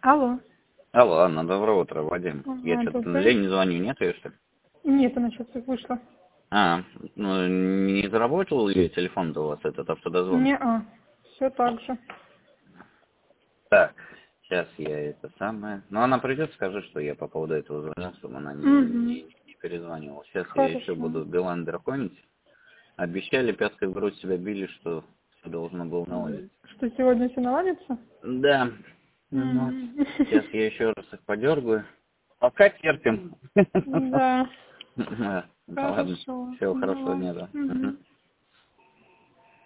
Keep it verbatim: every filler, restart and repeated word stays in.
Алло. Алло, Анна, доброе утро, Вадим. Ага, Я что-то доброе. Лене звоню, нет ее, что ли? Нет, она сейчас вышла. А, ну, не заработал ее телефон-то у вас, этот автодозвон? Не-а, все так же. Так, сейчас я это самое... Ну, она придет, скажи, что я по поводу этого звонил, чтобы она не, Угу. не, не перезванивала. Сейчас я еще Хорошо. буду Билайн драконить. Обещали, пяткой в грудь себя били, что все должно было наладиться. Что сегодня все наладится? Да. Ну, вот. М. Сейчас я еще раз их подергаю. Пока терпим. Да. Да, ладно. Хорошо. Всего Ну хорошего ладно. дня, да. Мгм.